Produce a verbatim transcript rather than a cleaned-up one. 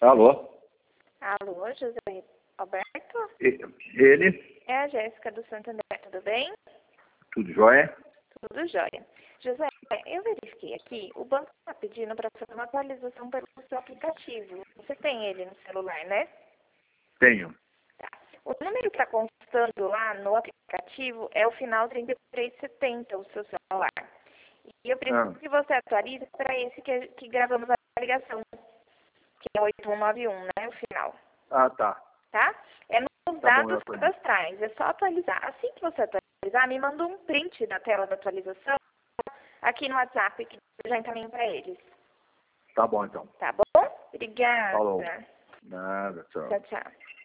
Alô? Alô, José Alberto? E- Ele? É a Jéssica do Santander, tudo bem? Tudo jóia? Tudo jóia. José, eu verifiquei aqui, o banco está pedindo para fazer uma atualização pelo seu aplicativo. Você tem ele no celular, né? Tenho. Tá. O número que está constando lá no aplicativo é o final trinta e três setenta, o seu celular. E eu preciso Ah, que você atualize para esse que, que gravamos a ligação, que é oito um nove um, né, o final. ah tá. Tá? É nos Tá bom, eu dados atualizo. cadastrais, é só atualizar. Assim que você atualizar, me manda um print da tela da atualização aqui no WhatsApp, que eu já encaminho para eles. Tá bom, então. Tá bom? Obrigada. Falou. Nada, tchau. Tchau, tchau.